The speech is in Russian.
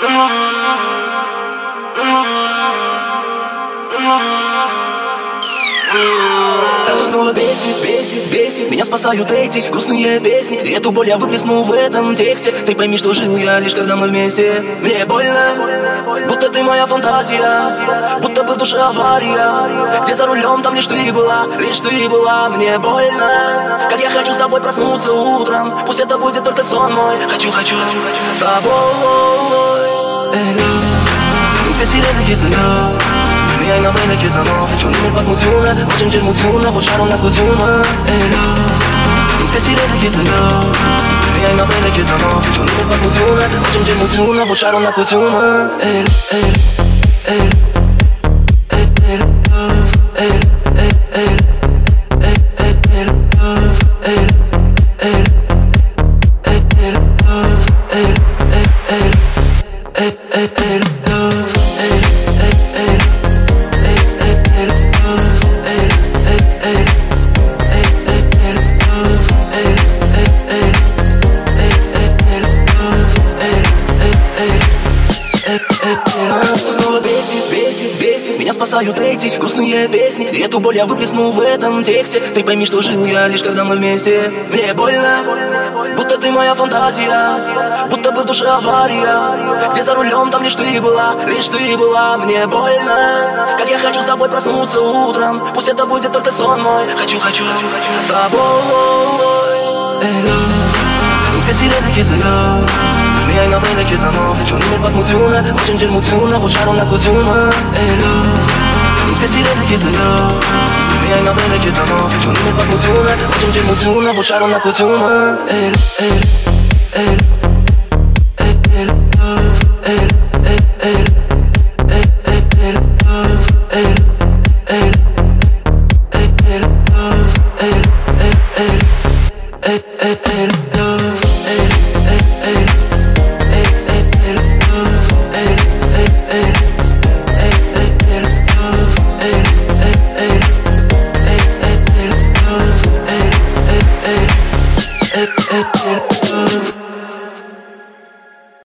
Снова бесит, меня спасают эти грустные песни. И эту боль я выплесну в этом тексте. Ты пойми, что жил я лишь когда мы вместе. Мне больно, будто ты моя фантазия, будто бы в душе авария. Где за рулем, там лишь ты была. Мне больно, как я хочу с тобой проснуться утром. Пусть это будет только сон мой. Хочу с тобой. Spesirete che sono mi hai una bella che sono faccio un nome patmuzione voce in germuzione vociare una cozione Spesirete che sono mi hai una bella che sono faccio un nome patmuzione voce in germuzione vociare una cozione Снова бесит, меня спасают эти грустные песни. И эту боль я выплесну в этом тексте. Ты пойми, что жил я лишь когда мы вместе. Мне больно, будто ты моя фантазия, будто бы в душе авария. Где за рулем, там лишь ты была. Мне больно, как я хочу с тобой проснуться утром. Пусть это будет только сон мой. Хочу с тобой. Spesirete che sono mi hai una bella che sono faccio un nome patmuzione voce in germuzione vociare una cozione Spesirete che sono mi hai una bella che sono faccio un nome patmuzione voce in germuzione vociare una cozione